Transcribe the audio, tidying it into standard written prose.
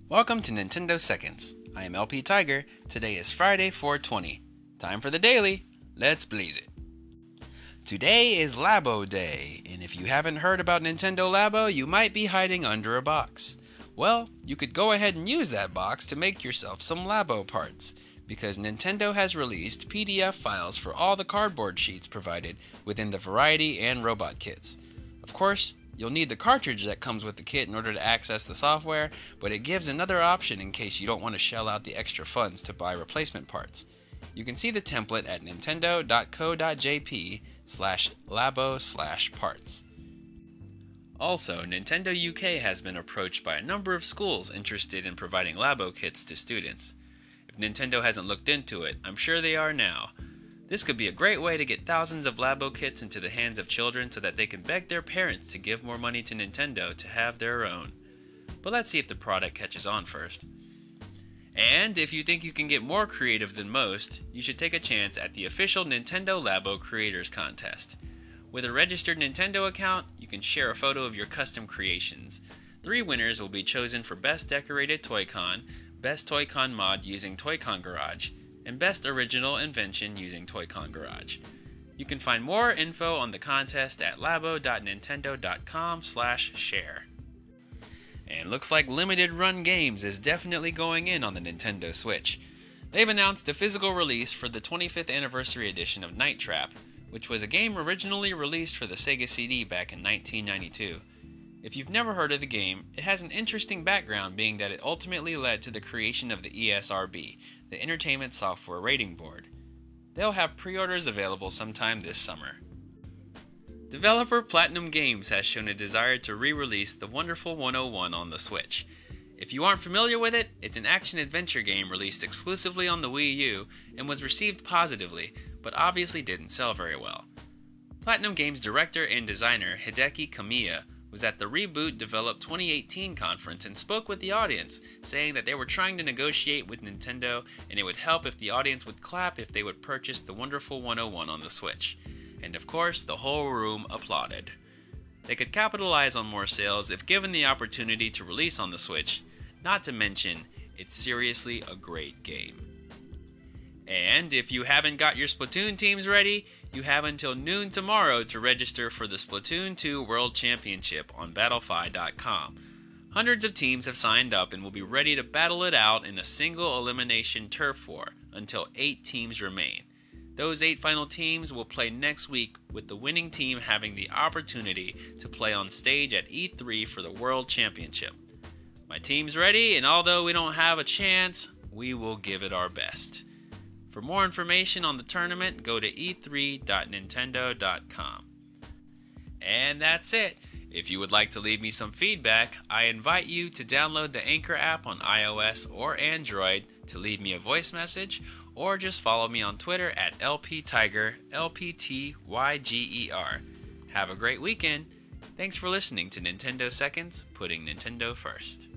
Welcome to Nintendo Seconds. I am LP Tiger. Today is Friday, 4/20. Time for the daily. Let's blaze it. Today is Labo Day, and if you haven't heard about Nintendo Labo, you might be hiding under a box. Well, you could go ahead and use that box to make yourself some Labo parts, because Nintendo has released PDF files for all the cardboard sheets provided within the Variety and Robot kits. Of course, you'll need the cartridge that comes with the kit in order to access the software, but it gives another option in case you don't want to shell out the extra funds to buy replacement parts. You can see the template at nintendo.co.jp/labo/parts. Also, Nintendo UK has been approached by a number of schools interested in providing Labo kits to students. If Nintendo hasn't looked into it, I'm sure they are now. This could be a great way to get thousands of Labo kits into the hands of children so that they can beg their parents to give more money to Nintendo to have their own. But let's see if the product catches on first. And if you think you can get more creative than most, you should take a chance at the official Nintendo Labo Creators Contest. With a registered Nintendo account, you can share a photo of your custom creations. 3 winners will be chosen for Best Decorated Toy-Con, Best Toy-Con Mod using Toy-Con Garage, and Best Original Invention using Toy-Con Garage. You can find more info on the contest at labo.nintendo.com/share. And looks like Limited Run Games is definitely going in on the Nintendo Switch. They've announced a physical release for the 25th anniversary edition of Night Trap, which was a game originally released for the Sega CD back in 1992. If you've never heard of the game, it has an interesting background, being that it ultimately led to the creation of the ESRB, the Entertainment Software Rating Board. They'll have pre-orders available sometime this summer. Developer Platinum Games has shown a desire to re-release The Wonderful 101 on the Switch. If you aren't familiar with it, it's an action-adventure game released exclusively on the Wii U and was received positively, but obviously didn't sell very well. Platinum Games director and designer Hideki Kamiya was at the Reboot Develop 2018 conference and spoke with the audience, saying that they were trying to negotiate with Nintendo and it would help if the audience would clap if they would purchase The Wonderful 101 on the Switch. And of course, the whole room applauded. They could capitalize on more sales if given the opportunity to release on the Switch, not to mention, it's seriously a great game. And if you haven't got your Splatoon teams ready, you have until noon tomorrow to register for the Splatoon 2 World Championship on Battlefy.com. Hundreds of teams have signed up and will be ready to battle it out in a single elimination turf war until 8 teams remain. Those 8 final teams will play next week, with the winning team having the opportunity to play on stage at E3 for the World Championship. My team's ready, and although we don't have a chance, we will give it our best. For more information on the tournament, go to e3.nintendo.com. And that's it. If you would like to leave me some feedback, I invite you to download the Anchor app on iOS or Android to leave me a voice message, or just follow me on Twitter at LPTiger, LPTYGER. Have a great weekend. Thanks for listening to Nintendo Seconds, putting Nintendo first.